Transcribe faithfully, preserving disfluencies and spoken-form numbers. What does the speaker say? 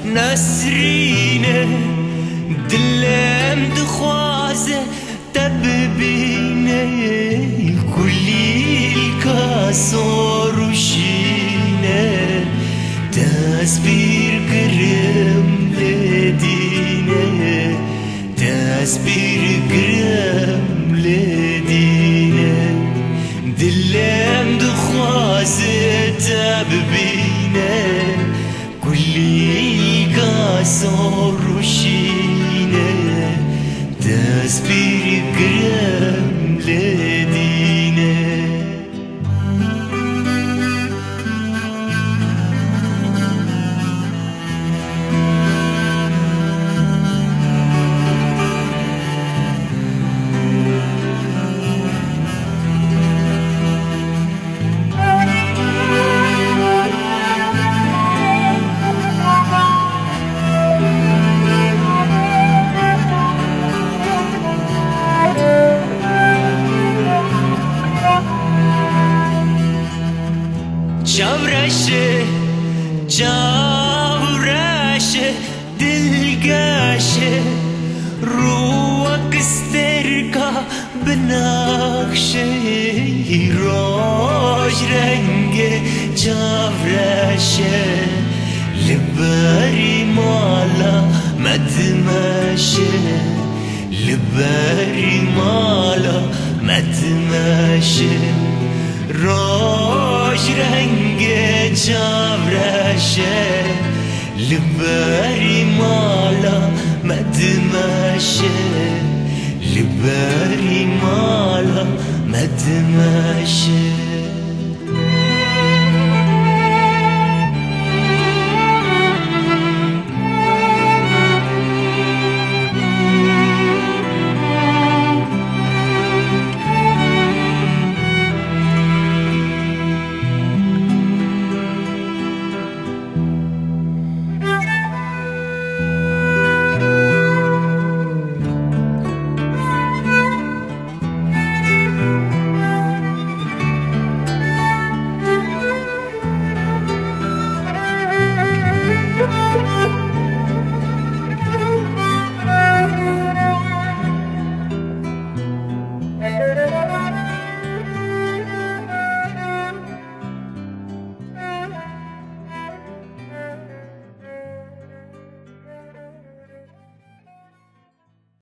نسرینه دلم دخوازه تببینه کلی الکاسور وشینه تسبیر گرم لدینه تسبیر گرم لدینه دلم دخوازه تببینه کلی الکاسور وشینه تسبیر گرم لدینه چاورشه چاورشه دلگاشه روك استرقى بناقشه روج رنگه چاورشه لباری مالا مدمشه لباری مالا مدمشه روش رنگ چاورشه لباری مالا مدمشه لباری مالا مدمشه